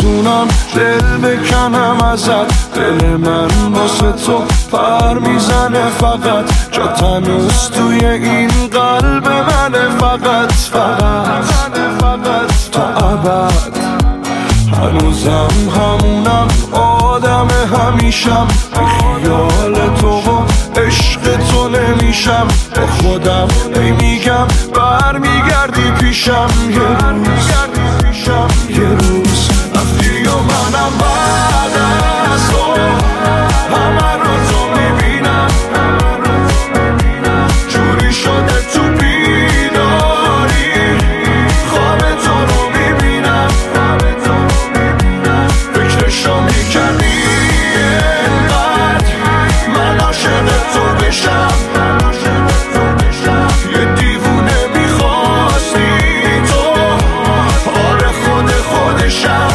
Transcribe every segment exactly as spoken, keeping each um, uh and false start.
میتونم دل بکنم ازت. دل من واسه تو پر میزنه فقط، جا تنوز توی این قلب منه فقط فقط تا ابد. هنوزم همونم آدم همیشم، بی خیال تو و عشق تو نمیشم. با خودم ای میگم برمیگردی پیشم یه روز یه روز رفتی و منم بعد از تو همه رو تو میبینم. جوری شده تو بیداری خواب تو رو میبینم. فکرشو میکردی اینقدر من عاشق تو بشم. یه دیوونه میخواستی تو، آره خود خودشم.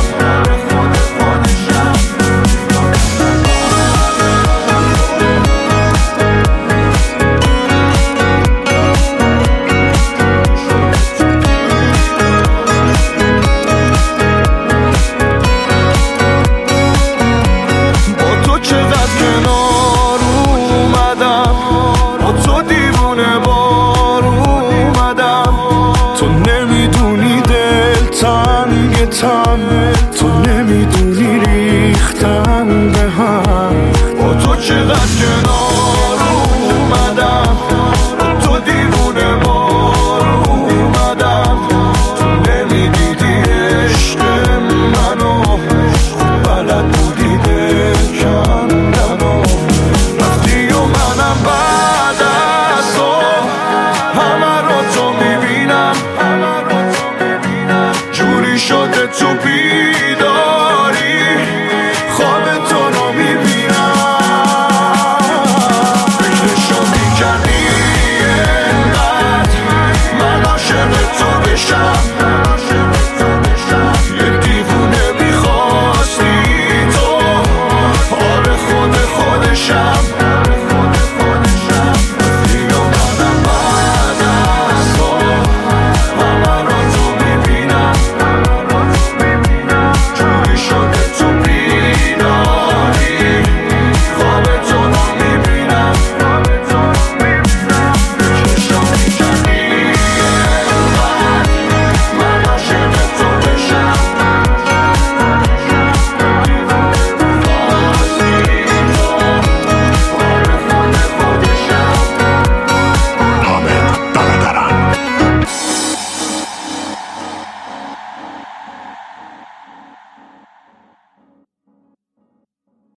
با تو چقدر کنار اومدم، با تو دیوونه بار اومدم. تو نمیدونی دل تنگ تن، تو نمیدونی ریختم به هم. با تو چقدر